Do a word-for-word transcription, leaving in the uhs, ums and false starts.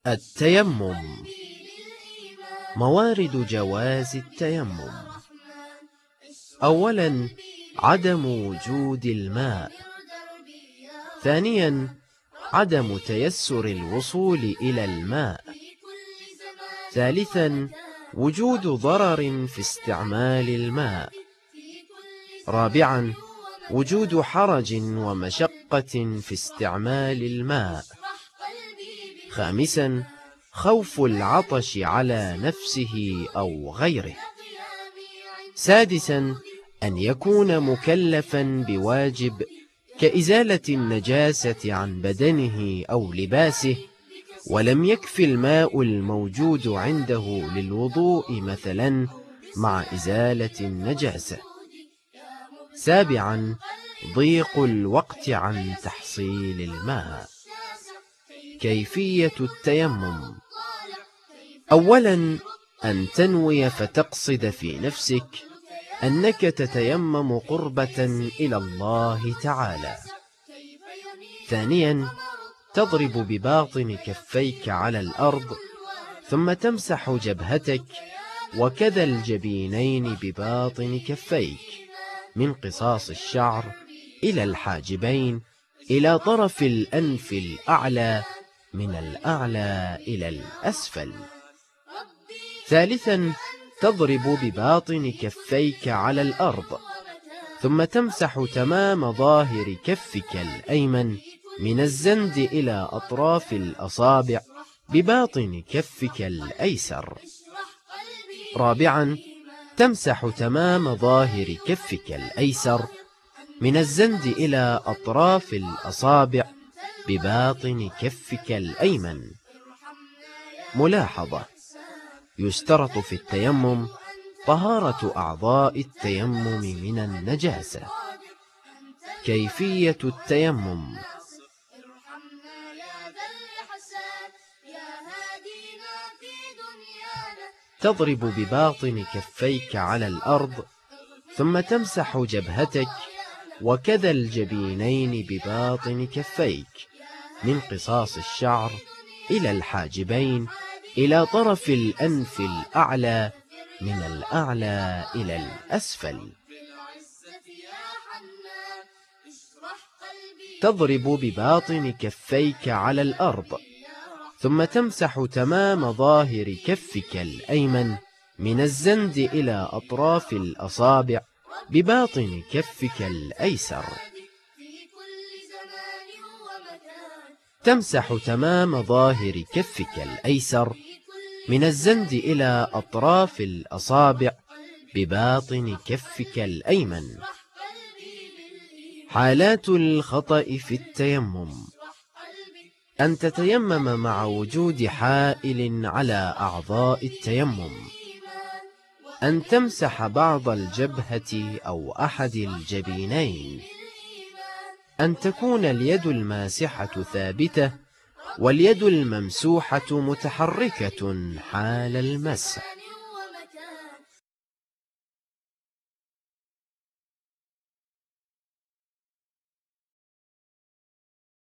التيمم. موارد جواز التيمم: أولا عدم وجود الماء. ثانيا عدم تيسر الوصول إلى الماء. ثالثا وجود ضرر في استعمال الماء. رابعا وجود حرج ومشقة في استعمال الماء. خامسا خوف العطش على نفسه أو غيره. سادسا أن يكون مكلفا بواجب كإزالة النجاسة عن بدنه أو لباسه، ولم يكف الماء الموجود عنده للوضوء مثلا مع إزالة النجاسة. سابعا ضيق الوقت عن تحصيل الماء. كيفية التيمم: أولا أن تنوي فتقصد في نفسك أنك تتيمم قربة إلى الله تعالى. ثانيا تضرب بباطن كفيك على الأرض، ثم تمسح جبهتك وكذا الجبينين بباطن كفيك من قصاص الشعر إلى الحاجبين إلى طرف الأنف الأعلى من الأعلى إلى الأسفل. ثالثا تضرب بباطن كفيك على الأرض، ثم تمسح تمام ظاهر كفك الأيمن من الزند إلى أطراف الأصابع بباطن كفك الأيسر. رابعا تمسح تمام ظاهر كفك الأيسر من الزند إلى أطراف الأصابع بباطن كفك الأيمن. ملاحظة: يشترط في التيمم طهارة أعضاء التيمم من النجاسة. كيفية التيمم: تضرب بباطن كفيك على الأرض، ثم تمسح جبهتك وكذا الجبينين بباطن كفيك من قصاص الشعر إلى الحاجبين إلى طرف الأنف الأعلى من الأعلى إلى الأسفل. تضرب بباطن كفيك على الأرض، ثم تمسح تمام ظاهر كفك الأيمن من الزند إلى أطراف الأصابع بباطن كفك الأيسر. تمسح تمام ظاهر كفك الأيسر من الزند إلى أطراف الأصابع بباطن كفك الأيمن. حالات الخطأ في التيمم: أن تتيمم مع وجود حائل على أعضاء التيمم. أن تمسح بعض الجبهة أو أحد الجبينين. أن تكون اليد الماسحة ثابتة واليد الممسوحة متحركة حال المسح.